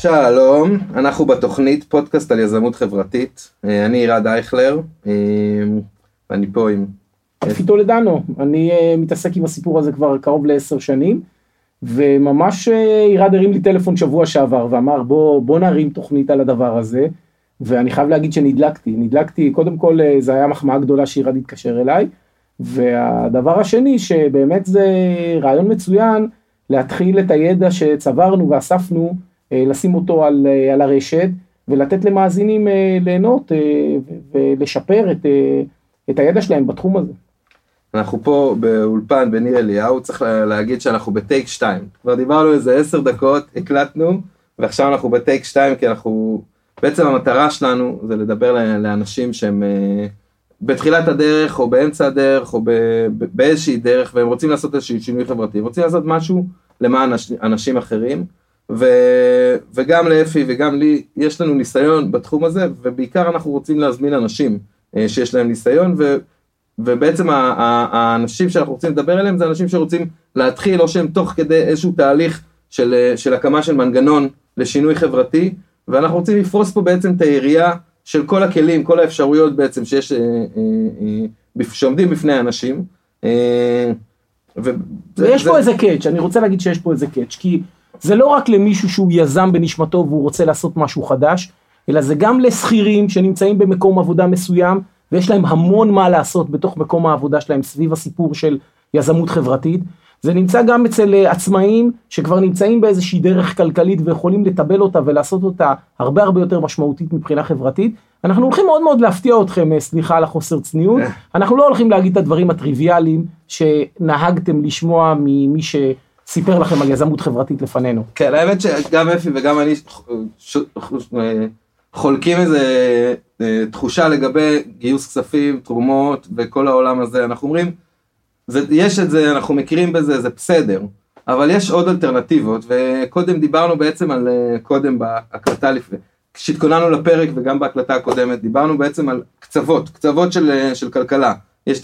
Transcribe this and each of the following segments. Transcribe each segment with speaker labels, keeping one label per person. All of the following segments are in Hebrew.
Speaker 1: שלום, אנחנו בתוכנית פודקאסט על יזמות חברתית. אני ירד אייכלר, ואני פה עם...
Speaker 2: פיטו לדנו, אני מתעסק עם הסיפור הזה כבר קרוב ל10 שנים, וממש ירד הרים לי טלפון שבוע שעבר, ואמר בוא נרים תוכנית על הדבר הזה, ואני חייב להגיד שנדלקתי, קודם כל זה היה מחמאה גדולה שירד התקשר אליי, והדבר השני שבאמת זה רעיון מצוין, להתחיל את הידע שצברנו ואספנו, לשים אותו על הרשת, ולתת למאזינים ליהנות ולשפר את הידע שלהם בתחום הזה.
Speaker 1: אנחנו פה באולפן בניר אליהו, צריך להגיד שאנחנו בטייק 2. כבר דיברנו איזה 10 דקות, הקלטנו, ועכשיו אנחנו בטייק 2, כי אנחנו, בעצם המטרה שלנו זה לדבר לאנשים שהם בתחילת הדרך, או באמצע הדרך, או באיזושהי דרך, והם רוצים לעשות איזשהו שינוי חברתי, רוצים לעשות משהו למען אנשים אחרים, וגם לאפי וגם לי יש לנו ניסיון בתחום הזה, ובעיקר אנחנו רוצים להזמין אנשים שיש להם ניסיון, ובעצם האנשים שאנחנו רוצים לדבר עליהם, זה אנשים שרוצים להתחיל, או שהם תוך כדי איזשהו תהליך של הקמה של מנגנון לשינוי חברתי, ואנחנו רוצים לפרוס פה בעצם את היריעה של כל הכלים, כל האפשרויות בעצם שעומדים בפני האנשים.
Speaker 2: ויש פה איזה קאץ', אני רוצה להגיד שיש פה איזה קאץ', כי זה לא רק למישהו שהוא יזם בנשמתו והוא רוצה לעשות משהו חדש, אלא זה גם לשכירים שנמצאים במקום עבודה מסוים, ויש להם המון מה לעשות בתוך מקום העבודה שלהם סביב הסיפור של יזמות חברתית. זה נמצא גם אצל עצמאים שכבר נמצאים באיזושהי דרך כלכלית ויכולים לטבל אותה ולעשות אותה הרבה הרבה יותר משמעותית מבחינה חברתית. אנחנו הולכים מאוד מאוד להפתיע אתכם, סליחה על החוסר צניעות, אנחנו לא הולכים להגיד את הדברים הטריוויאליים שנהגתם לשמוע ממי סיפר לכם על יזמות חברתית לפנינו.
Speaker 1: כן, האמת שגם אפי וגם אני חולקים איזה תחושה לגבי גיוס כספים, תרומות וכל העולם הזה. אנחנו אומרים, יש את זה, אנחנו מכירים בזה, זה בסדר, אבל יש עוד אלטרנטיבות, וקודם דיברנו בעצם על, קודם בהקלטה, כשהתכוננו לפרק וגם בהקלטה הקודמת, דיברנו בעצם על קצוות של כלכלה. יש את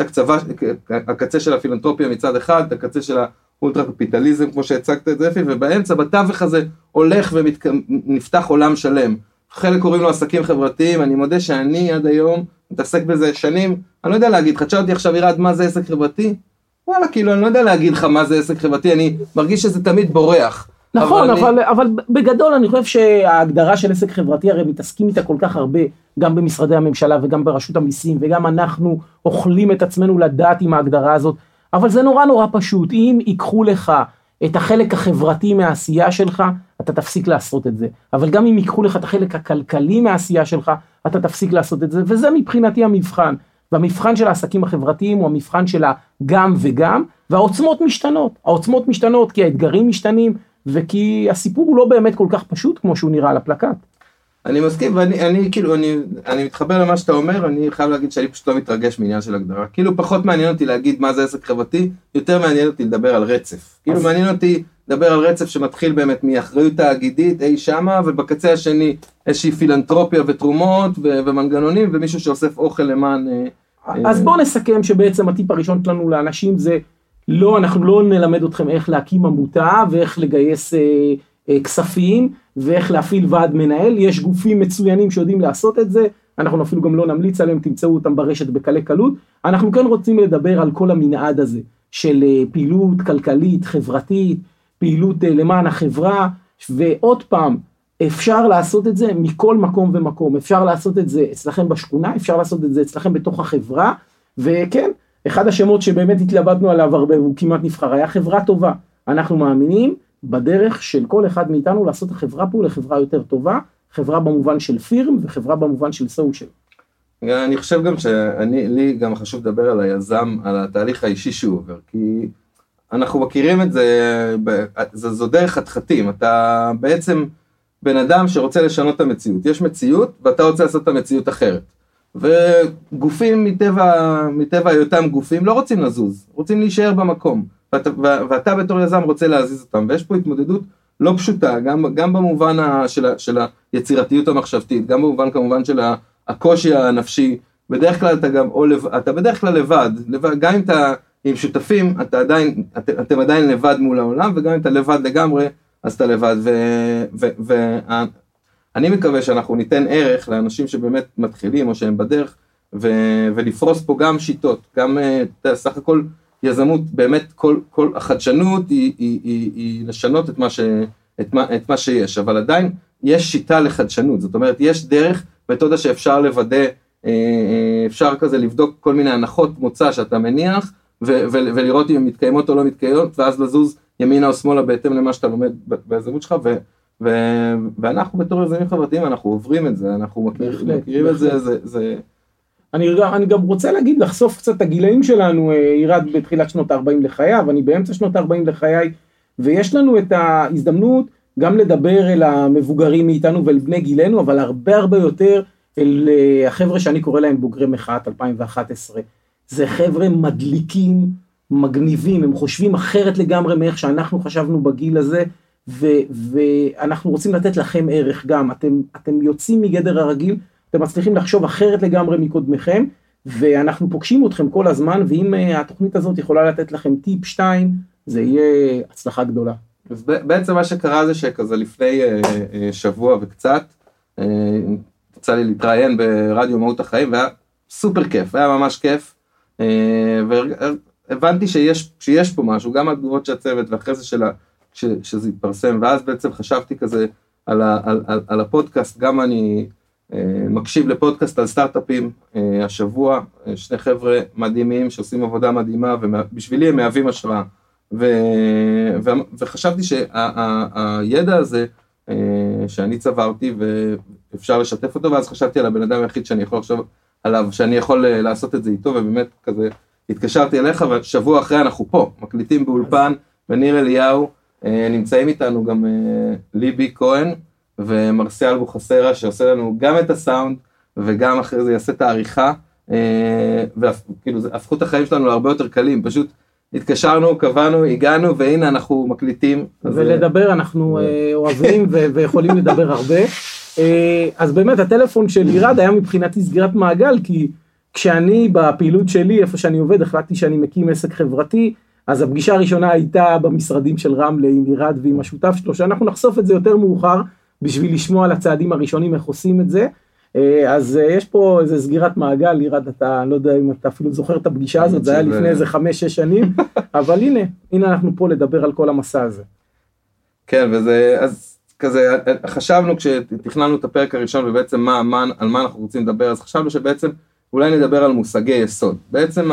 Speaker 1: הקצה של הפילנטרופיה מצד אחד, את הקצה של אולטרה קפיטליזם, כמו שהצגת את זה, ובאמצע, בתווך הזה, הולך ונפתח עולם שלם. חלק קוראים לו עסקים חברתיים, אני מודה שאני עד היום מתעסק בזה שנים, אני לא יודע להגיד, חדשה אותי עכשיו ירד מה זה עסק חברתי? וואלה, כאילו, אני לא יודע להגיד לך מה זה עסק חברתי, אני מרגיש שזה תמיד בורח.
Speaker 2: נכון, אבל בגדול אני חושב שההגדרה של עסק חברתי, הרי מתעסקים איתה כל כך הרבה, גם במשרדי הממשלה וגם ברשות המיסים, וגם אנחנו אוכלים את עצמנו לדעת עם ההגדרה הזאת, אבל זה נורא נורא פשוט, אם ייקחו לך את החלק החברתי מהעשייה שלך, אתה תפסיק לעשות את זה, אבל גם אם ייקחו לך את החלק הכלכלי מהעשייה שלך, אתה תפסיק לעשות את זה, וזה מבחינתי המבחן, והמבחן של העסקים החברתיים הוא המבחן של גם וגם, והעוצמות משתנות, כי האתגרים משתנים, וכי הסיפור הוא לא באמת כל כך פשוט כמו שהוא נראה על הפלקט.
Speaker 1: אני מסכים, ואני כאילו, אני מתחבר למה שאתה אומר, אני חייב להגיד שאני פשוט לא מתרגש מעניין של הגדרה. כאילו פחות מעניין אותי להגיד מה זה עסק חברתי, יותר מעניין אותי לדבר על רצף. כאילו מעניין אותי לדבר על רצף שמתחיל באמת מאחריות תאגידית, אי שמה, ובקצה השני איזושהי פילנטרופיה ותרומות ומנגנונים, ומישהו שאוסף אוכל למען...
Speaker 2: אז בואו נסכם שבעצם הטיפ הראשון שלנו לאנשים זה, לא, אנחנו לא נלמד אתכם איך להקים עמותה, ואיך לגייס כספים, ואיך להפעיל ועד מנהל. יש גופים מצוינים שיודעים לעשות את זה, אנחנו אפילו גם לא נמליץ עליהם, תמצאו אותם ברשת בקלי קלות. אנחנו כן רוצים לדבר על כל המנעד הזה, של פעילות כלכלית, חברתית, פעילות למען החברה, ועוד פעם, אפשר לעשות את זה מכל מקום ומקום, אפשר לעשות את זה אצלכם בשכונה, אפשר לעשות את זה אצלכם בתוך החברה, וכן, אחד השמות שבאמת התלבטנו עליו הרבה, הוא כמעט נבחר, היה חברה טובה. אנחנו מאמינים בדרך של כל אחד מאיתנו לעשות החברה פה לחברה יותר טובה, חברה במובן של פירם וחברה במובן של סושיאל.
Speaker 1: אני חושב גם לי גם חשוב לדבר על היזם, על התהליך האישי שהוא עובר, כי אנחנו מכירים את זה, זו דרך חתחתים, אתה בעצם בן אדם שרוצה לשנות את המציאות, יש מציאות ואתה רוצה לעשות את המציאות אחרת, וגופים מטבע היותם גופים לא רוצים לזוז, רוצים להישאר במקום, ואתה בתור יזם רוצה להזיז אותם, ויש פה התמודדות לא פשוטה, גם במובן של היצירתיות המחשבתית, גם במובן כמובן של הקושי הנפשי, בדרך כלל אתה בדרך כלל לבד, גם אם אתה עם שותפים, אתם עדיין לבד מול העולם, וגם אם אתה לבד לגמרי, אז אתה לבד, ואני מקווה שאנחנו ניתן ערך לאנשים שבאמת מתחילים או שהם בדרך, ולפרוס פה גם שיטות, גם סך הכל יזמות, באמת כל החדשנות היא לשנות את מה שיש, אבל עדיין יש שיטה לחדשנות, זאת אומרת יש דרך מתודה שאפשר לוודא, אפשר כזה לבדוק כל מיני הנחות מוצא שאתה מניח, ולראות אם הן מתקיימות או לא מתקיימות, ואז לזוז ימינה או שמאלה בהתאם למה שאתה לומד ביזמות שלך, ואנחנו בתור יזמים חברתיים, אנחנו עוברים את זה, אנחנו מכירים את זה.
Speaker 2: אני גם רוצה להגיד, לחשוף קצת את הגילאים שלנו, ירד בתחילת שנות ה-40 לחייו, אני באמצע שנות ה-40 לחיי, ויש לנו את ההזדמנות גם לדבר אל המבוגרים מאיתנו ואל בני גילנו, אבל הרבה יותר אל החבר'ה שאני קורא להם בוגרי מחאת 2011. זה חבר'ה מדליקים, מגניבים, הם חושבים אחרת לגמרי מאיך שאנחנו חשבנו בגיל הזה, ואנחנו רוצים לתת לכם ערך גם, אתם יוצאים מגדר הרגיל, אתם מצליחים לחשוב אחרת לגמרי מקודמכם, ואנחנו פוגשים אתכם כל הזמן, ואם התוכנית הזאת יכולה לתת לכם טיפ 2, זה יהיה הצלחה גדולה.
Speaker 1: אז בעצם מה שקרה זה שכזה לפני שבוע וקצת, יצא לי להתראיין ברדיו מהות החיים, והיה סופר כיף, היה ממש כיף, והבנתי שיש פה משהו, גם התגובות של הצוות, ואחרי זה שזה יתפרסם, ואז בעצם חשבתי כזה על הפודקאסט, גם אני מקשיב לפודקאסט על סטארט-אפים השבוע, שני חבר'ה מדהימים שעושים עבודה מדהימה, ובשבילי הם מהווים השראה, וחשבתי שהידע הזה שאני צברתי ואפשר לשתף אותו, ואז חשבתי על הבן אדם היחיד שאני יכול לחשוב עליו, שאני יכול לעשות את זה איתו, ובאמת כזה התקשרתי אליך, ושבוע אחרי אנחנו פה, מקליטים באולפן, וניר אליהו, נמצאים איתנו גם ליבי כהן, ומרסיאל בוחסרה, שעושה לנו גם את הסאונד, וגם אחרי זה יעשה את העריכה, וכאילו הפכו את החיים שלנו להרבה יותר קלים, פשוט התקשרנו, קבענו, הגענו, והנה אנחנו מקליטים.
Speaker 2: ולדבר אנחנו אוהבים ויכולים לדבר הרבה. אז באמת הטלפון של ירד היה מבחינתי סגירת מעגל, כי כשאני בפעילות שלי, איפה שאני עובד, החלטתי שאני מקים עסק חברתי, אז הפגישה הראשונה הייתה במשרדים של רמלה עם ירד ועם השותף שלו, שאנחנו נחשוף את זה יותר מאוחר, בשביל לשמוע על הצעדים הראשונים איך עושים את זה. אז יש פה איזה סגירת מעגל, ירד, אתה לא יודע אם אתה אפילו זוכר את הפגישה הזאת, זה היה לפני איזה 5-6 שנים, אבל הנה אנחנו פה לדבר על כל המסע הזה.
Speaker 1: כן, וזה, אז כזה, חשבנו כשתכננו את הפרק הראשון, ובעצם על מה אנחנו רוצים לדבר, אז חשבנו שבעצם אולי נדבר על מושגי יסוד. בעצם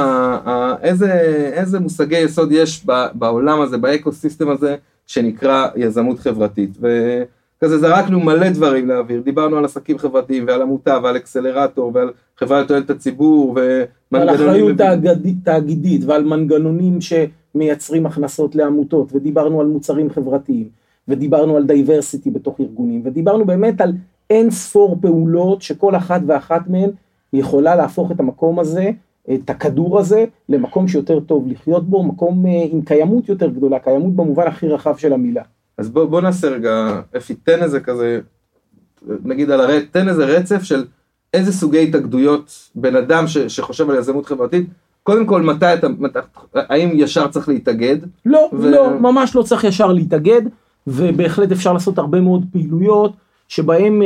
Speaker 1: איזה מושגי יסוד יש בעולם הזה, באקוסיסטם הזה, שנקרא יזמות חברתית, כזה זרקנו מלא דברים להעביר, דיברנו על עסקים חברתיים ועל עמותה ועל אקסלרטור ועל חברה לתועלת הציבור
Speaker 2: ועל אחריות תאגידית ועל מנגנונים שמייצרים הכנסות לעמותות, ודיברנו על מוצרים חברתיים ודיברנו על דייברסיטי בתוך ארגונים, ודיברנו באמת על אין ספור פעולות שכל אחת ואחת מהן יכולה להפוך את המקום הזה, את הכדור הזה, למקום שיותר טוב לחיות בו, מקום עם קיימות יותר גדולה, קיימות במובן הכי רחב של המילה.
Speaker 1: אז בוא נעשה רגע, אפי, תן איזה כזה, נגיד תן איזה רצף של איזה סוגי התאגדויות בן אדם שחושב על יזמות חברתית, קודם כל האם ישר צריך להתאגד?
Speaker 2: לא, ממש לא צריך ישר להתאגד, ובהחלט אפשר לעשות הרבה מאוד פעילויות, שבהם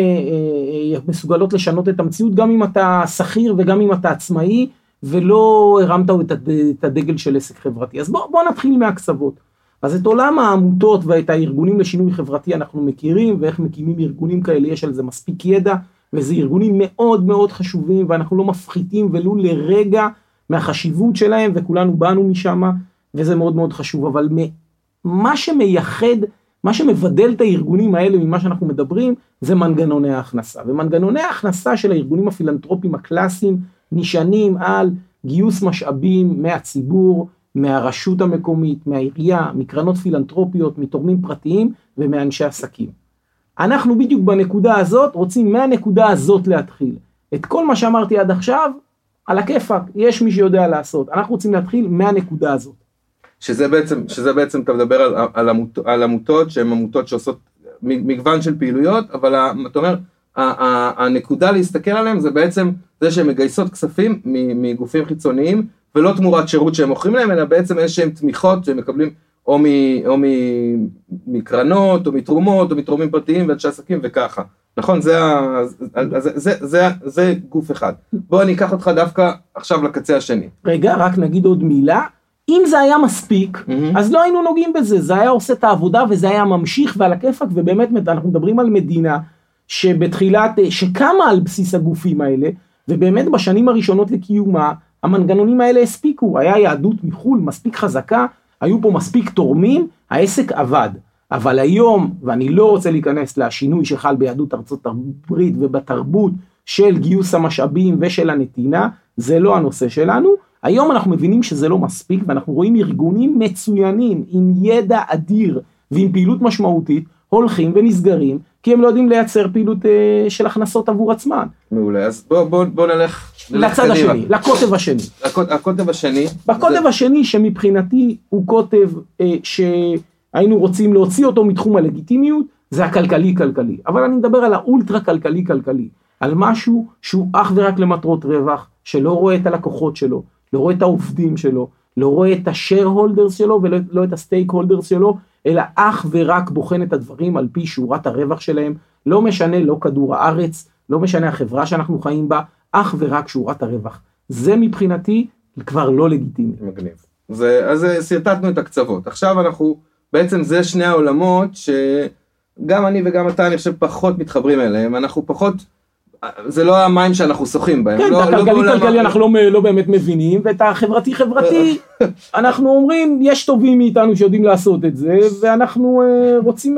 Speaker 2: מסוגלות לשנות את המציאות, גם אם אתה שכיר וגם אם אתה עצמאי, ולא הרמת את הדגל של עסק חברתי. אז בוא נתחיל מהקצוות. אז את עולם העמותות ואת הארגונים לשינוי חברתי אנחנו מכירים, ואיך מקימים ארגונים כאלה, יש על זה מספיק ידע, וזה ארגונים מאוד מאוד חשובים, ואנחנו לא מפחיתים ולו לרגע מהחשיבות שלהם, וכולנו באנו משם, וזה מאוד מאוד חשוב, אבל מה שמייחד, מה שמבדל את הארגונים האלה ממה שאנחנו מדברים, זה מנגנוני ההכנסה, ומנגנוני ההכנסה של הארגונים הפילנטרופיים הקלאסיים, נשענים על גיוס משאבים מהציבור, מהרשות המקומית, מהעירייה, מקרנות פילנטרופיות, מתורמים פרטיים ומאנשי עסקים. אנחנו בדיוק בנקודה הזאת, רוצים מהנקודה הזאת להתחיל. את כל מה שאמרתי עד עכשיו, על הכיפק, יש מי שיודע לעשות. אנחנו רוצים להתחיל מהנקודה הזאת.
Speaker 1: שזה בעצם אתה מדבר על עמותות, שהן עמותות שעושות מגוון של פעילויות, אבל אתה אומר, הנקודה להסתכל עליהם זה בעצם זה שהן מגייסות כספים מגופים חיצוניים, ולא תמורת שירות שהם מוכרים להם, אלא בעצם איזשהם תמיכות שהם מקבלים או מקרנות, או מתרומות, או מתרומים פרטיים ואנשי עסקים וככה. נכון? זה גוף אחד. בוא אני אקח אותך דווקא עכשיו לקצה השני.
Speaker 2: רגע, רק נגיד עוד מילה. אם זה היה מספיק, אז לא היינו נוגעים בזה, זה היה עושה את העבודה וזה היה ממשיך ועל הכיפק, ובאמת אנחנו מדברים על מדינה שקמה על בסיס הגופים האלה, ובאמת בשנים הראשונות לקיומה, המנגנונים האלה הספיקו, היה יהדות מחול מספיק חזקה, היו פה מספיק תורמים, העסק עבד. אבל היום, ואני לא רוצה להיכנס לשינוי שחל ביהדות ארצות הברית ובתרבות של גיוס המשאבים ושל הנתינה, זה לא הנושא שלנו. היום אנחנו מבינים שזה לא מספיק, ואנחנו רואים ארגונים מצוינים עם ידע אדיר ועם פעילות משמעותית, הולכים ונסגרים, כי הם לא יודעים לייצר פעילות של הכנסות עבור עצמן.
Speaker 1: מעולה, אז בוא נלך
Speaker 2: לצד השני, לקוטב השני.
Speaker 1: הקוטב השני.
Speaker 2: בקוטב השני שמבחינתי הוא קוטב שהיינו רוצים להוציא אותו מתחום הלגיטימיות, זה הכלכלי-כלכלי. אבל אני מדבר על האולטרה כלכלי-כלכלי, על משהו שהוא אך ורק למטרות רווח, שלא רואה את הלקוחות שלו, לא רואה את העובדים שלו, לא רואה את ה-shareholders שלו ולא את ה-stakeholders שלו, אלא אך ורק בוחן את הדברים על פי שורת הרווח שלהם, לא משנה לא כדור הארץ, לא משנה החברה שאנחנו חיים בה, אך ורק שורת הרווח. זה מבחינתי כבר לא לגיטימי.
Speaker 1: מגניב. אז סרטטנו את הקצוות. עכשיו אנחנו, בעצם זה שני העולמות שגם אני וגם אתה אני חושב פחות מתחברים אליהם, אנחנו פחות, זה לא המים שאנחנו שוחים בהם.
Speaker 2: כן, את הכלכלי-כלכלי אנחנו לא באמת מבינים, ואת החברתי-חברתי אנחנו אומרים, יש טובים מאיתנו שיודעים לעשות את זה, ואנחנו רוצים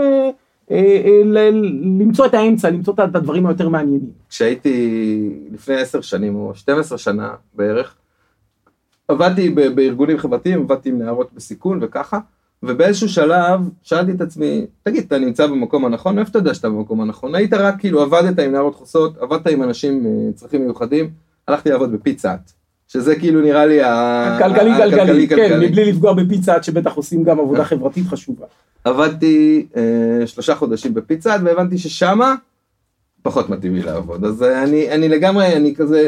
Speaker 2: למצוא את האמצע, למצוא את הדברים היותר מעניינים.
Speaker 1: כשהייתי לפני 10 שנים או 12 שנה בערך, עבדתי בארגונים חברתיים, עבדתי עם נערות בסיכון וככה, ובאיזשהו שלב שאלתי את עצמי, תגיד, אתה נמצא במקום הנכון? איפה אתה יודע שאתה במקום הנכון? היית רק כאילו עבדת עם נערות חוסות, עבדת עם אנשים צרכים מיוחדים, הלכתי לעבוד בפיצה-האט, שזה כאילו נראה לי
Speaker 2: הכלכלי, כן, מבלי לפגוע בפיצה-האט שבטח עושים גם עבודה חברתית חשובה.
Speaker 1: עבדתי 3 חודשים בפיצה-האט והבנתי ששמה פחות מתאים לי לעבוד, אז אני לגמרי, אני כזה,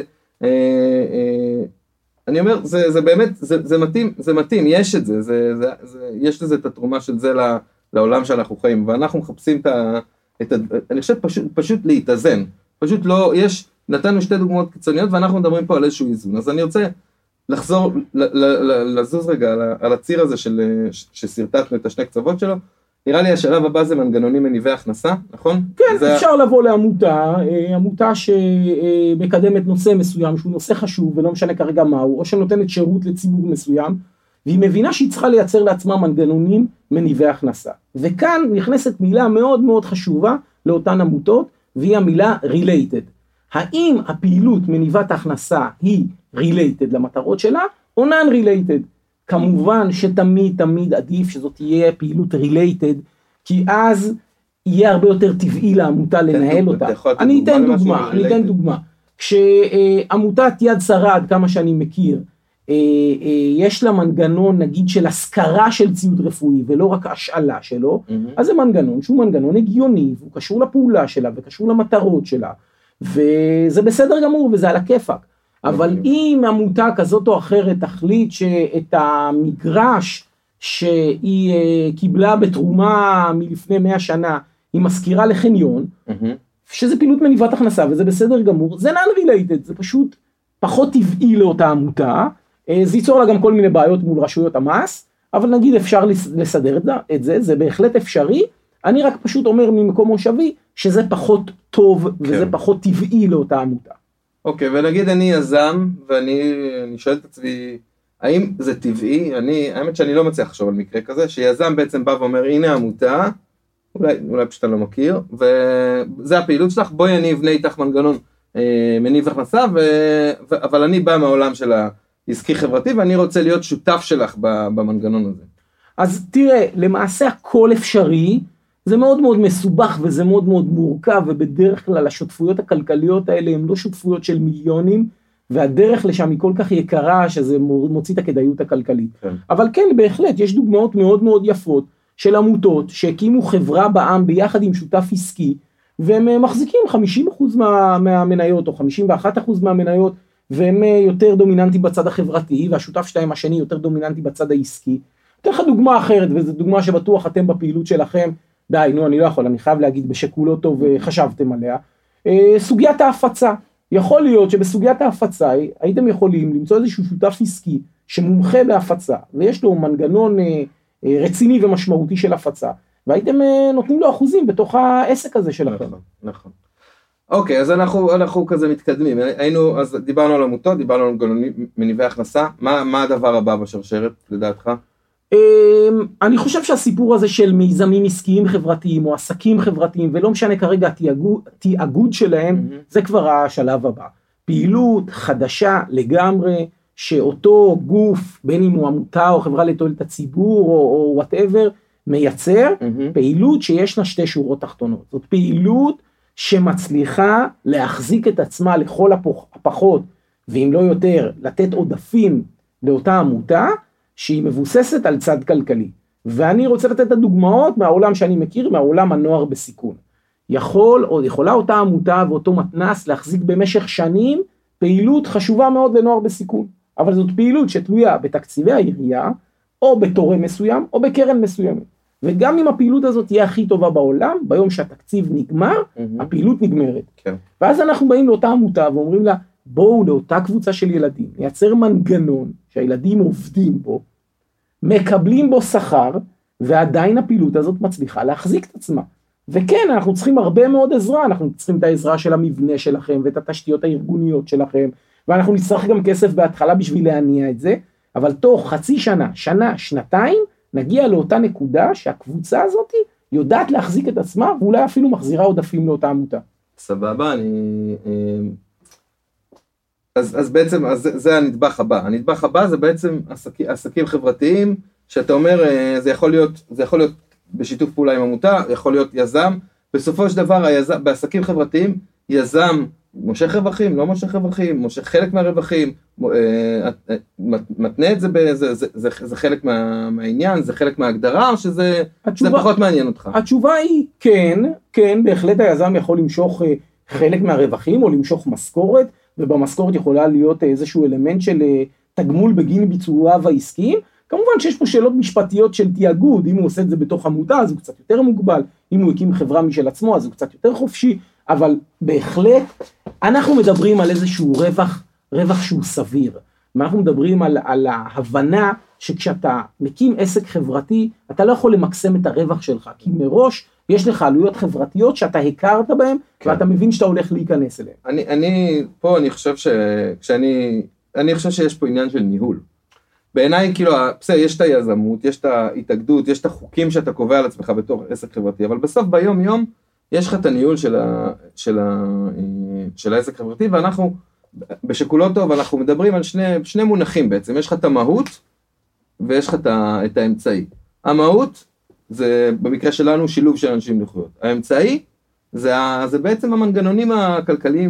Speaker 1: אני אומר, זה באמת, זה מתאים, יש את זה, יש לזה את התרומה של זה לעולם שאנחנו חיים, ואנחנו מחפשים אני חושב פשוט להתאזן, פשוט לא, נתנו 2 דוגמאות קיצוניות, ואנחנו מדברים פה על איזשהו איזון, אז אני רוצה לחזור, לזוז רגע על הציר הזה שסרטטנו את השני קצוות שלו, נראה לי השלב הבא זה מנגנונים מניבי הכנסה, נכון?
Speaker 2: כן, אפשר לבוא עמותה שמקדמת נושא מסוים, שהוא נושא חשוב ולא משנה כרגע מהו, או שנותנת שירות לציבור מסוים, והיא מבינה שהיא צריכה לייצר לעצמה מנגנונים מניבי הכנסה. וכאן נכנסת מילה מאוד מאוד חשובה לאותן עמותות, והיא המילה related. האם הפעילות מניבת הכנסה היא related למטרות שלה, או non-related? כמובן שתמיד עדיף שזאת תהיה פעילות related, כי אז יהיה הרבה יותר טבעי לעמותה לנהל אותה. אני אתן דוגמה. כשעמותת יד שרד, כמה שאני מכיר, יש לה מנגנון נגיד של השכרה של ציוד רפואי, ולא רק השאלה שלו, אז זה מנגנון שהוא מנגנון הגיוני, והוא קשור לפעולה שלה, וקשור למטרות שלה, וזה בסדר גמור, וזה על הכיפק. אבל אם עמותה כזאת או אחרת תחליט שאת המגרש שהיא קיבלה בתרומה מלפני 100 שנה, היא מזכירה לחניון, שזה פעילות מניבת הכנסה, וזה בסדר גמור, זה non-related, זה פשוט פחות טבעי לאותה עמותה, זה ייצור לה גם כל מיני בעיות מול רשויות המס, אבל נגיד אפשר לסדר את זה, זה בהחלט אפשרי, אני רק פשוט אומר ממקום מושבי, שזה פחות טוב, וזה פחות טבעי לאותה עמותה.
Speaker 1: אוקיי, ונגיד אני יזם, ואני שואל את עצמי, האם זה טבעי? האמת שאני לא מצליח לחשוב על מקרה כזה, שיזם בעצם בא ואומר, הנה עמותה, אולי פשוט אני לא מכיר, וזה הפעילות שלך, בואי אני אבנה איתך מנגנון מניב הכנסה, אבל אני בא מהעולם של העסקי חברתי, ואני רוצה להיות שותף שלך במנגנון הזה.
Speaker 2: אז תראה, למעשה הכל אפשרי, זה מאוד מאוד מסובך וזה מאוד מאוד מורכב, ובדרך כלל השותפויות הכלכליות האלה הן לא שותפויות של מיליונים, והדרך לשם היא כל כך יקרה שזה מוציא את הכדאיות הכלכלית. כן. אבל כן, בהחלט, יש דוגמאות מאוד מאוד יפות של עמותות שהקימו חברה בעם ביחד עם שותף עסקי, והם מחזיקים 50% מהמניות או 51% מהמניות, והם יותר דומיננטיים בצד החברתי, והשותף שלהם השני יותר דומיננטי בצד העסקי. אתן לך דוגמה אחרת, וזו דוגמה שבטוח אתם בפעילות שלכם, די, נו, אני לא יכול, אני חייב להגיד בשקולו טוב וחשבתם עליה, סוגיית ההפצה. יכול להיות שבסוגיית ההפצה הייתם יכולים למצוא איזשהו שותף עסקי שמומחה בהפצה, ויש לו מנגנון רציני ומשמעותי של הפצה, והייתם נותנים לו אחוזים בתוך העסק הזה שלכם.
Speaker 1: נכון. אוקיי, אז אנחנו כזה מתקדמים, אז דיברנו על עמותות, דיברנו על מניבי הכנסה, מה הדבר הבא בשרשרת לדעתך?
Speaker 2: אני חושב שהסיפור הזה של מיזמים עסקיים חברתיים או עסקים חברתיים, ולא משנה כרגע התיאגוד שלהם, זה כבר השלב הבא. פעילות חדשה לגמרי, שאותו גוף, בין אם הוא עמותה או חברה לתועלת הציבור או whatever, מייצר פעילות שיש לה שתי שורות תחתונות. זאת פעילות שמצליחה להחזיק את עצמה לכל הפחות, ואם לא יותר, לתת עודפים לאותה עמותה, שהיא מבוססת על צד כלכלי. ואני רוצה לתת את הדוגמאות מהעולם שאני מכיר, מהעולם הנוער בסיכון. יכולה אותה עמותה ואותו מתנס להחזיק במשך שנים פעילות חשובה מאוד לנוער בסיכון. אבל זאת פעילות שתלויה בתקציבי העירייה, או בתורם מסוים, או בקרן מסוימת. וגם אם הפעילות הזאת תהיה הכי טובה בעולם, ביום שהתקציב נגמר, הפעילות נגמרת. כן. ואז אנחנו באים לאותה עמותה ואומרים לה, בואו לאותה קבוצה של ילדים, נייצר מנגנון שהילדים עובדים בו, מקבלים בו שכר, ועדיין הפעילות הזאת מצליחה להחזיק את עצמה. וכן, אנחנו צריכים הרבה מאוד עזרה, אנחנו צריכים את העזרה של המבנה שלכם, ואת התשתיות הארגוניות שלכם, ואנחנו נצטרך גם כסף בהתחלה בשביל להניע את זה, אבל תוך חצי שנה, שנה, שנתיים, נגיע לאותה נקודה שהקבוצה הזאת יודעת להחזיק את עצמה, ואולי אפילו מחזירה עודפים לאותה עמותה.
Speaker 1: סבבה, אז בעצם זה הנדבך הבא. הנדבך הבא זה בעצם עסקים חברתיים, שאתה אומר, זה יכול להיות בשיתוף פעולה עם עמותה, יכול להיות יזם. בסופו של דבר, בעסקים חברתיים, יזם מושך רווחים, לא מושך רווחים, מושך חלק מהרווחים, מתנה את זה חלק מהעניין, זה חלק מההגדרה, או שזה פחות מעניין אותך?
Speaker 2: התשובה היא כן, בהחלט היזם יכול למשוך חלק מהרווחים, או למשוך משכורת, ובמשכורת יכולה להיות איזשהו אלמנט של תגמול בגין ביצועיו העסקיים. כמובן שיש פה שאלות משפטיות של תיאגוד, אם הוא עושה את זה בתוך עמותה, אז הוא קצת יותר מוגבל, אם הוא הקים חברה משל עצמו, אז הוא קצת יותר חופשי, אבל בהחלט אנחנו מדברים על איזשהו רווח שהוא סביר, ואנחנו מדברים על ההבנה שכשאתה מקים עסק חברתי, אתה לא יכול למקסם את הרווח שלך, כי מראש יש לך עלויות חברתיות שאתה הכרת בהן, כן. ואתה מבין שאתה הולך להיכנס אליהן.
Speaker 1: אני חושב שיש פה עניין של ניהול. בעיניי, כאילו, יש את היזמות, יש את ההתאגדות, יש את החוקים שאתה קובע על עצמך בתור עסק חברתי, אבל בסוף ביום יום, יש לך את הניהול של העסק חברתי, ואנחנו, בשקולו טוב, אנחנו מדברים על שני מונחים בעצם, יש לך את המהות, ויש לך את האמצעי. המהות, זה במקרה שלנו שילוב של אנשים נכויות. האמצעי, זה בעצם המנגנונים הכלכליים,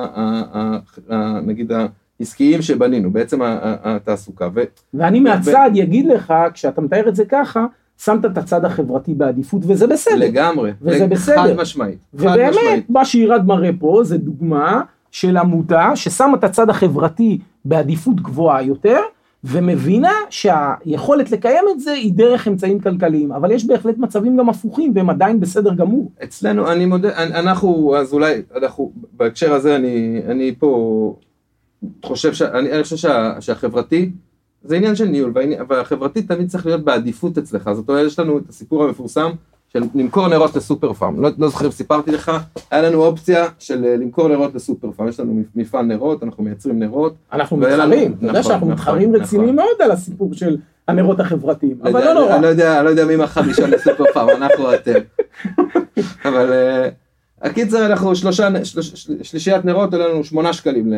Speaker 1: נגיד העסקיים שבנינו, בעצם התעסוקה.
Speaker 2: ואני מהצד יגיד לך, כשאתה מתאר את זה ככה, שמת את הצד החברתי בעדיפות, וזה בסדר.
Speaker 1: לגמרי.
Speaker 2: וזה בסדר.
Speaker 1: חד משמעית.
Speaker 2: ובאמת, מה שירד מראה פה, זה דוגמה של עמותה, ששם את הצד החברתי בעדיפות גבוהה יותר, ומבינה שהיכולת לקיים את זה היא דרך אמצעים כלכליים, אבל יש בהחלט מצבים גם הפוכים, והם עדיין בסדר גמור.
Speaker 1: אצלנו, אני מודה, אז אולי, בהקשר הזה, אני פה חושב, אני חושב שהחברתי, זה עניין של ניהול, והחברתי תמיד צריך להיות בעדיפות אצלך. זאת אומרת, יש לנו את הסיפור המפורסם של למכור נרות לסופר פארם. לא זוכר, סיפרתי לך, היה לנו אופציה של למכור נרות לסופר פארם. יש לנו מפעל נרות, אנחנו מייצרים נרות.
Speaker 2: אנחנו מתחרים, אתה יודע שאנחנו מתחרים רציניים מאוד על הסיפור של הנרות החברתיים, אבל לא נורא.
Speaker 1: אני לא יודע מי מחר ראשון לסופר פארם, אנחנו אתם. אבל הקיצר, אנחנו שלישיית נרות, עולה לנו 8 שקלים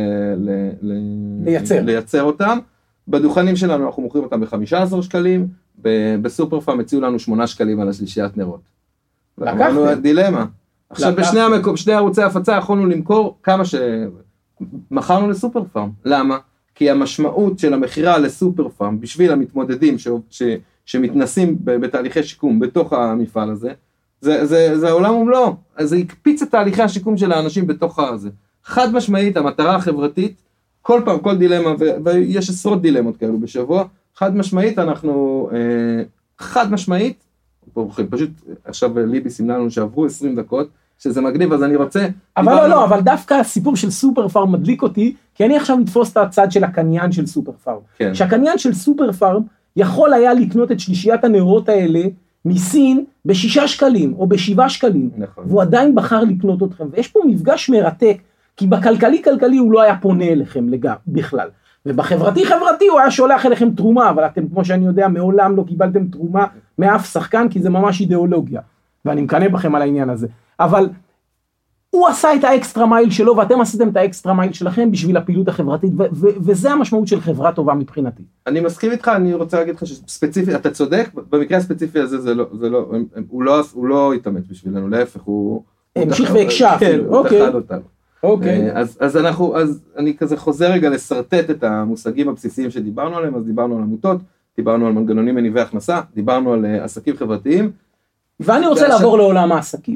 Speaker 1: לייצר אותם. בדוכנים שלנו אנחנו מוכרים אותם ב-15 שקלים, בסופר פארם הציעו לנו 8 שקלים על השלישיית נרות. אמרנו, דילמה. עכשיו בשני ערוצי הפצה יכולנו למכור כמה שמכרנו לסופר פארם. למה? כי המשמעות של המחירה לסופר פארם, בשביל המתמודדים שמתנסים בתהליכי שיקום בתוך המפעל הזה, זה העולם ומלואו. אז זה יקפיץ את תהליכי השיקום של האנשים בתוך הזה. חד משמעית, המטרה החברתית, כל פעם, כל דילמה, ויש עשרות דילמות כאלו בשבוע, חד משמעית, אנחנו, חד משמעית, פשוט עכשיו ליבי סימנה לנו שעברו 20 דקות, שזה מגניב, אז אני רוצה...
Speaker 2: אבל לא, אבל דווקא הסיפור של סופר פארם מדליק אותי, כי אני עכשיו מתפוס את הצד של הקניין של סופר פארם.
Speaker 1: כן.
Speaker 2: שהקניין של סופר פארם יכול היה לקנות את שלישיית הנרות האלה מסין ב6 שקלים או ב7 שקלים,
Speaker 1: נכון.
Speaker 2: והוא עדיין בחר לקנות אתכם, ויש פה מפגש מרתק, כי בכלכלי הוא לא היה פונה אליכם בכלל, ובחברתי הוא היה שולח אליכם תרומה, אבל אתם כמו שאני יודע מעולם לא קיבלתם תרומה מאף שחקן, כי זה ממש אידיאולוגיה, ואני מקנא בכם על העניין הזה, אבל הוא עשה את האקסטרה מייל שלו, ואתם עשיתם את האקסטרה מייל שלכם בשביל הפעילות החברתית, וזה המשמעות של חברה טובה מבחינתי.
Speaker 1: אני מסכים איתך, אני רוצה להגיד לך שספציפית, אתה צודק, במקרה הספציפי הזה הוא לא התאמץ בשבילנו, להפך, הוא...
Speaker 2: המשיך והקשה.
Speaker 1: כן, הוא דחד אותנו.
Speaker 2: אוקיי.
Speaker 1: אז אני כזה חוזר רגע לסרטט את המושגים הבסיסיים שדיברנו עליהם, אז דיברנו על עמותות, דיברנו על מנגנונים מניבי הכנסה, דיברנו על עסקים חברתיים,
Speaker 2: ואני רוצה לעבור לעולם העסקים.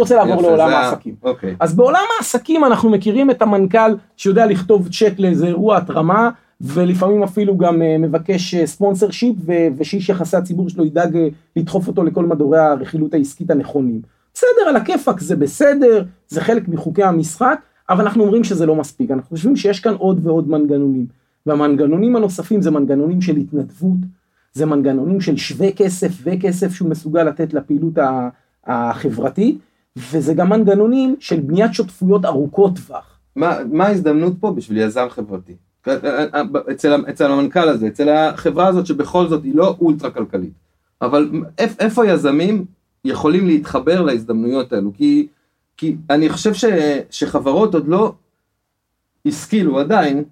Speaker 2: אז בעולם העסקים אנחנו מכירים את המנכ"ל שיודע לכתוב צ'ק לאיזה אירוע התרמה, ולפעמים אפילו גם מבקש ספונסר שיפ, ושאיש יחסי הציבור שלו ידאג לדחוף אותו לכל מדורי הרכילות העסקית הנכונים. בסדר, על הכיפק זה בסדר, זה חלק מחוקי המשחק, אבל אנחנו אומרים שזה לא מספיק. אנחנו חושבים שיש כאן עוד ועוד מנגנונים, והמנגנונים הנוספים זה מנגנונים של התנדבות, זה מנגנונים של שווה כסף וכסף שהוא מסוגל לתת לפעילות החברתית, וזה גם מנגנונים של בניית שותפויות ארוכות טווח.
Speaker 1: מה ההזדמנות פה בשביל יזם חברתי? אצל המנכ"ל הזה, אצל החברה הזאת שבכל זאת היא לא אולטרה כלכלית, אבל איפה יזמים יכולים להתחבר להזדמנויות האלו? כי אני חושב שחברות עוד לא השכילו עדיין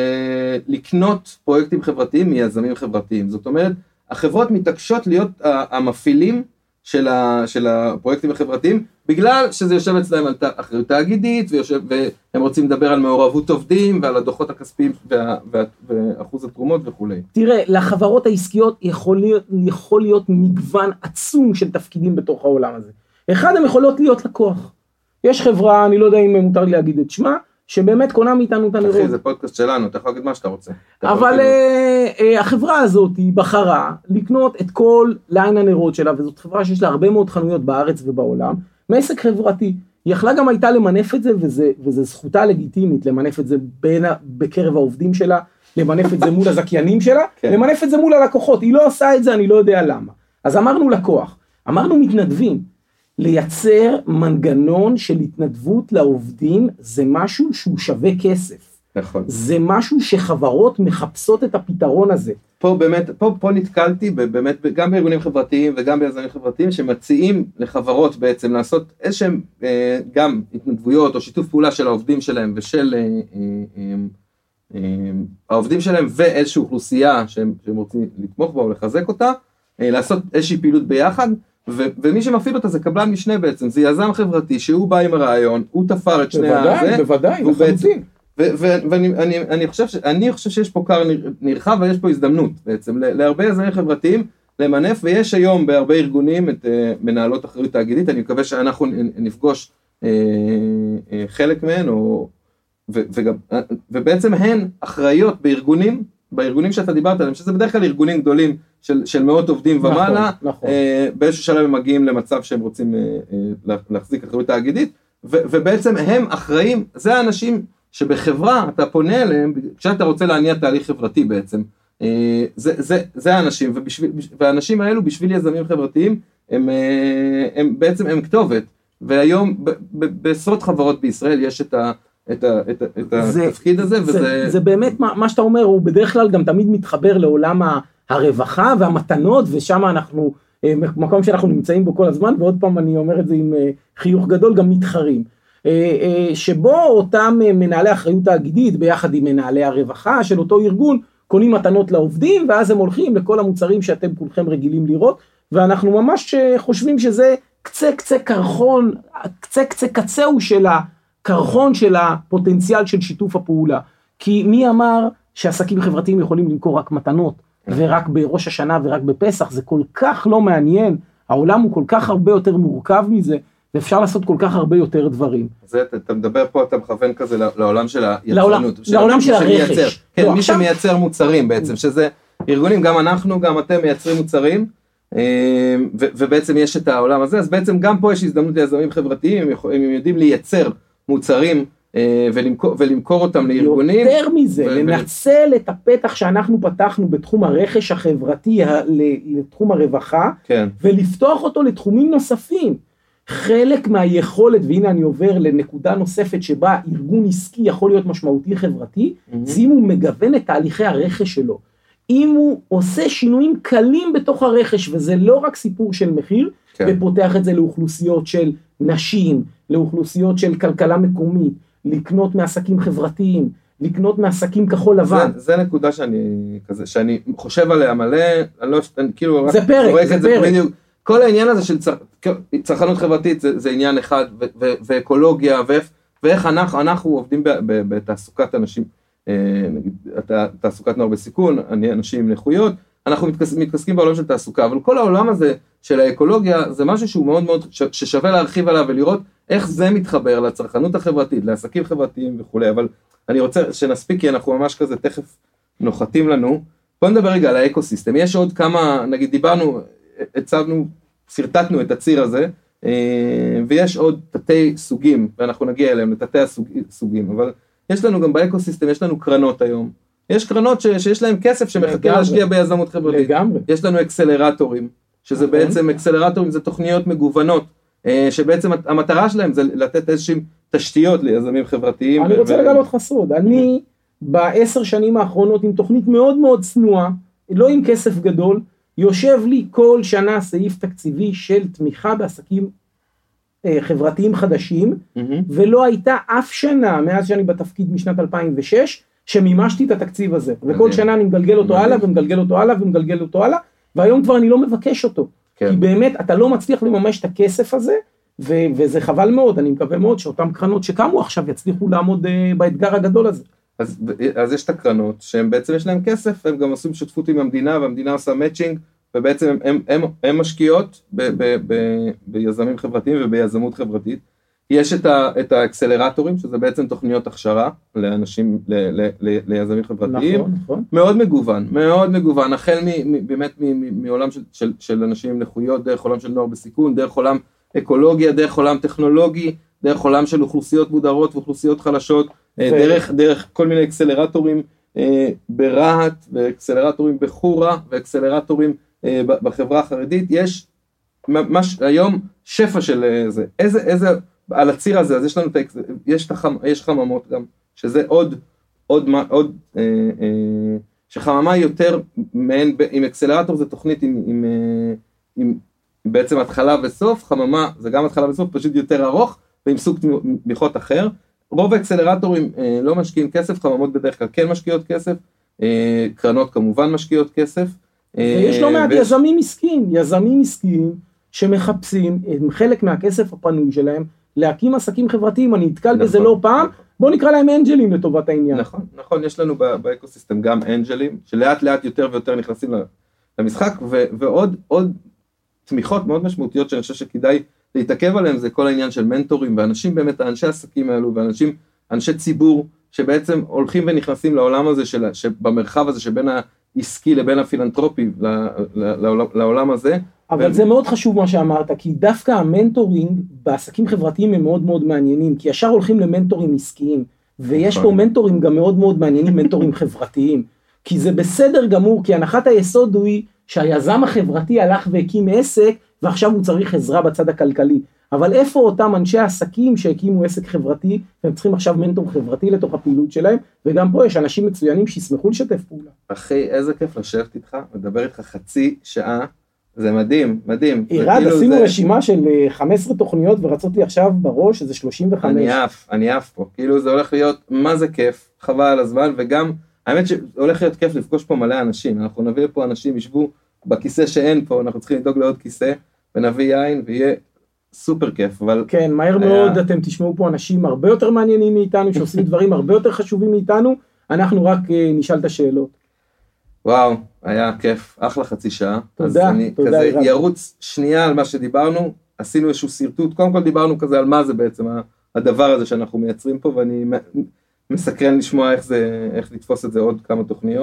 Speaker 1: לקנות פרויקטים חברתיים מיזמים חברתיים. זאת אומרת, החברות מתעקשות להיות המפעילים של הפרויקטים החברתיים, בגלל שזה יושב אצלהם על אחריות תאגידית, והם רוצים לדבר על מעורבות עובדים, ועל הדוחות הכספיים, ואחוז התרומות וכו'.
Speaker 2: תראה, לחברות העסקיות יכול להיות מגוון עצום של תפקידים בתוך העולם הזה. אחד, הם יכולות להיות לקוח. יש חברה, אני לא יודע אם מותר לי להגיד את שמה, שבאמת קונה מאיתנו את הנרות.
Speaker 1: אחי, זה פודקאסט שלנו, אתה יכול להגיד מה שאתה רוצה.
Speaker 2: אבל החברה הזאת היא בחרה לקנות את כל ליין הנרות שלה, וזאת חברה שיש לה הרבה מאוד חנויות בארץ ובעולם, מעסק חברתי. היא יכלה גם הייתה למנף את זה, וזה זכותה לגיטימית, למנף את זה בקרב העובדים שלה, למנף את זה מול הזכיינים שלה, למנף את זה מול הלקוחות. היא לא עושה את זה, אני לא יודע למה. אז אמרנו לקוח, אמרנו מתנדבים, לייצר מנגנון של התנדבות לעובדים, זה משהו שהוא שווה כסף.
Speaker 1: נכון.
Speaker 2: זה משהו שחברות מחפשות את הפתרון הזה.
Speaker 1: פה נתקלתי באמת גם בארגונים חברתיים וגם ביזמים חברתיים, שמציעים לחברות בעצם לעשות איזשהם גם התנדבויות או שיתוף פעולה של העובדים שלהם ושל העובדים שלהם ואיזושהי אוכלוסייה שהם רוצים לתמוך בה או לחזק אותה, לעשות איזושהי פעילות ביחד, ומי שמפעיל אותה זה קבלן משנה בעצם, זה יזם חברתי שהוא בא עם הרעיון, הוא תפר את שני הזה.
Speaker 2: בוודאי, לחלוטין.
Speaker 1: ואני חושב שיש פה קר נרחב ויש פה הזדמנות בעצם, להרבה יזמים חברתיים למנף, ויש היום בהרבה ארגונים את מנהלות אחריות תאגידית, אני מקווה שאנחנו נפגוש חלק מהן, ובעצם הן אחראיות בארגונים שאתה דיברת עליהם, שזה בדרך כלל ארגונים גדולים של מאות עובדים ומעלה, באיזשהו שלב הם מגיעים למצב שהם רוצים להחזיק אחריות תאגידית, ובעצם הם אחראים, זה האנשים שבחברה אתה פונה אליהם, כשאתה רוצה להניע תהליך חברתי בעצם, זה האנשים, והאנשים האלו בשביל יזמים חברתיים, הם בעצם הם כתובת, והיום בעשרות חברות בישראל יש את התפקיד הזה,
Speaker 2: זה באמת מה שאתה אומר, הוא בדרך כלל גם תמיד מתחבר לעולם הרווחה והמתנות, ושם אנחנו, מקום שאנחנו נמצאים בו כל הזמן, ועוד פעם אני אומר את זה עם חיוך גדול, גם מתחרים, שבו אותם מנהלי אחריות תאגידית, ביחד עם מנהלי הרווחה של אותו ארגון, קונים מתנות לעובדים, ואז הם הולכים לכל המוצרים שאתם כולכם רגילים לראות, ואנחנו ממש חושבים שזה קצה קרחון, קצהו של הקרחון של הפוטנציאל של שיתוף הפעולה, כי מי אמר שעסקים חברתיים יכולים למכור רק מתנות, ורק בראש השנה ורק בפסח, זה כל כך לא מעניין, העולם הוא כל כך הרבה יותר מורכב מזה, ואפשר לעשות כל כך הרבה יותר דברים.
Speaker 1: אז אתה מדבר פה, אתה מכוון כזה לעולם של היצרנות.
Speaker 2: לעולם של הרכש.
Speaker 1: כן, מי שמייצר מוצרים בעצם, שזה ארגונים, גם אנחנו, גם אתם מייצרים מוצרים, ובעצם יש את העולם הזה, אז בעצם גם פה יש הזדמנות ליזמים חברתיים, הם יודעים לייצר מוצרים, ולמכור אותם לארגונים.
Speaker 2: יותר מזה, לנצל את הפתח שאנחנו פתחנו בתחום הרכש החברתי לתחום הרווחה,
Speaker 1: כן.
Speaker 2: ולפתוח אותו לתחומים נוספים. חלק מהיכולת, והנה אני עובר לנקודה נוספת שבה ארגון עסקי יכול להיות משמעותי חברתי, זה אם הוא מגוון את תהליכי הרכש שלו. אם הוא עושה שינויים קלים בתוך הרכש, וזה לא רק סיפור של מחיר,
Speaker 1: כן.
Speaker 2: ופותח את זה לאוכלוסיות של נשים, לאוכלוסיות של כלכלה מקומית, לקנות מעסקים חברתיים, לקנות מעסקים כחול לבן.
Speaker 1: זה נקודה שאני חושב עליה מלא, כאילו
Speaker 2: זה פרק, זה פרק.
Speaker 1: כל העניין הזה של צרכנות חברתית זה עניין אחד, ואקולוגיה, ואיך אנחנו עובדים בתעסוקת אנשים, נגיד, תעסוקת נוער בסיכון, אנשים עם נכויות, אנחנו מתעסקים בעולם של תעסוקה, אבל כל העולם הזה של האקולוגיה, זה משהו שהוא מאוד מאוד, ששווה להרחיב עליו ולראות איך זה מתחבר לצרכנות החברתית, לעסקים חברתיים וכו', אבל אני רוצה שנספיק, כי אנחנו ממש כזה תכף נוחתים לנו. בוא נדבר רגע על האקוסיסטם, יש עוד כמה, נגיד דיברנו, סרטטנו את הציר הזה, ויש עוד תתי סוגים, ואנחנו נגיע אליהם לתתי הסוגים, אבל יש לנו גם באקוסיסטם, יש לנו קרנות היום, יש קרנות שיש להם כסף שמחכה להשקיע ביזמות חברתית,
Speaker 2: לגמרי.
Speaker 1: יש לנו אקסלרטורים, שזה בעצם אקסלרטורים, זה תוכניות מגוונות, שבעצם המטרה שלהם זה לתת איזושהי תשתיות ליזמים חברתיים.
Speaker 2: אני רוצה לגלות לך סוד, אני ב10 שנים האחרונות עם תוכנית מאוד מאוד צנועה, לא עם כסף גדול, יושב לי כל שנה סעיף תקציבי של תמיכה בעסקים חברתיים חדשים, ולא הייתה אף שנה מאז שאני בתפקיד משנת 2006, שמימשתי את התקציב הזה, וכל שנה אני מגלגל אותו הלאה, ומגלגל אותו הלאה, ומגלגל אותו הלאה, והיום כבר אני לא מבקש אותו, כי באמת אתה לא מצליח לממש את הכסף הזה, וזה חבל מאוד, אני מקווה מאוד שאותם קרנות שקמו עכשיו יצליחו לעמוד באתגר הגדול הזה.
Speaker 1: אז יש את הקרנות, שהם בעצם יש להם כסף, הם גם עושים שותפות עם המדינה, והמדינה עושה מאצ'ינג, ובעצם הם משקיעות ביזמים חברתיים וביזמות חברתית. יש את האקסלרטורים, שזה בעצם תוכניות הכשרה לאנשים, ליזמים חברתיים.
Speaker 2: נכון.
Speaker 1: מאוד מגוון, מאוד מגוון, החל באמת מעולם של אנשים עם נכויות, דרך עולם של נוער בסיכון, דרך עולם אקולוגיה, דרך עולם טכנולוגי, דרך עולם של אוכלוסיות מודרות ואוכלוסיות חלשות, דרך כל מיני אקסלרטורים ברהט, ואקסלרטורים בחורה, ואקסלרטורים בחברה החרדית. יש היום שפע של זה. על הציר הזה, אז יש לנו, יש חממות גם, שזה עוד, שחממה יותר, עם אקסלרטור זה תוכנית עם בעצם התחלה וסוף, חממה זה גם התחלה וסוף, פשוט יותר ארוך, ועם סוג תמיכות אחר. רוב האקסלרטורים לא משקיעים כסף, חממות בדרך כלל כן משקיעות כסף, קרנות כמובן משקיעות כסף.
Speaker 2: ויש לא מעט יזמים עסקיים שמחפשים חלק מהכסף הפנוי שלהם, להקים עסקים חברתיים, אני נתקל בזה לא פעם, בוא נקרא להם אנג'לים לטובת העניין.
Speaker 1: נכון, יש לנו באקוסיסטם גם אנג'לים, שלאט לאט יותר ויותר נכנסים למשחק, ועוד תמיכות מאוד משמעותיות שאני חושב שכדאי להתעכב עליהם, זה כל העניין של מנטורים, ואנשים באמת, האנשי העסקים האלו, אנשי ציבור, שבעצם הולכים ונכנסים לעולם הזה, במרחב הזה שבין העסקי לבין הפילנטרופי, לעולם הזה.
Speaker 2: אבל זה מאוד חשוב מה שאמרת, כי דווקא המנטורינג בעסקים חברתיים הם מאוד מאוד מעניינים, כי ישר הולכים למנטורים עסקיים, ויש פה מנטורים גם מאוד מאוד מעניינים, מנטורים חברתיים, כי זה בסדר גמור, כי הנחת היסוד היא שהיזם החברתי הלך והקים עסק, ועכשיו הוא צריך עזרה בצד הכלכלי. אבל איפה אותם אנשי העסקים שהקימו עסק חברתי, והם צריכים עכשיו מנטור חברתי לתוך הפעילות שלהם, וגם פה יש אנשים מצוינים שישמחו לשתף פעולה.
Speaker 1: אחי, איזה כיף לשבת איתך, לדבר איתך חצי שעה, זה מדהים, מדהים.
Speaker 2: אירד, עשינו רשימה של 15 תוכניות, ורצות לי עכשיו בראש, זה 35.
Speaker 1: אני עף פה, כאילו זה הולך להיות, מה זה כיף, חבל על הזמן, וגם, האמת שהולך להיות כיף לפגוש פה מלא אנשים, אנחנו נביא לפה אנשים, ישבו בכיסא שאין פה, אנחנו צריכים לדאוג לעוד כיסא, ונביא יין, ויהיה סופר כיף, אבל...
Speaker 2: כן, מהר מאוד אתם תשמעו פה אנשים הרבה יותר מעניינים מאיתנו, שעושים דברים הרבה יותר חשובים מאיתנו, אנחנו רק נשאל את השאלות.
Speaker 1: וואו, היה כיף, אחלה חצי שעה.
Speaker 2: תודה, תודה.
Speaker 1: כזה ירוץ שנייה על מה שדיברנו, עשינו איזשהו סרטוט, קודם כל דיברנו כזה על מה זה בעצם הדבר הזה שאנחנו מייצרים פה, ואני מסקרן לשמוע איך לתפוס את זה עוד כמה תוכניות.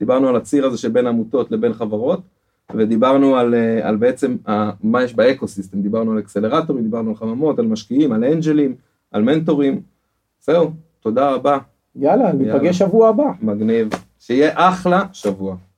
Speaker 1: דיברנו על הציר הזה שבין עמותות לבין חברות, ודיברנו על בעצם מה יש באקוסיסטם, דיברנו על אקסלרטורים, דיברנו על חממות, על משקיעים, על אנג'לים, על מנטורים, זהו, תודה רבה.
Speaker 2: יאללה, ניפגש שבוע הבא.
Speaker 1: מגניב, שיהיה אחלה שבוע.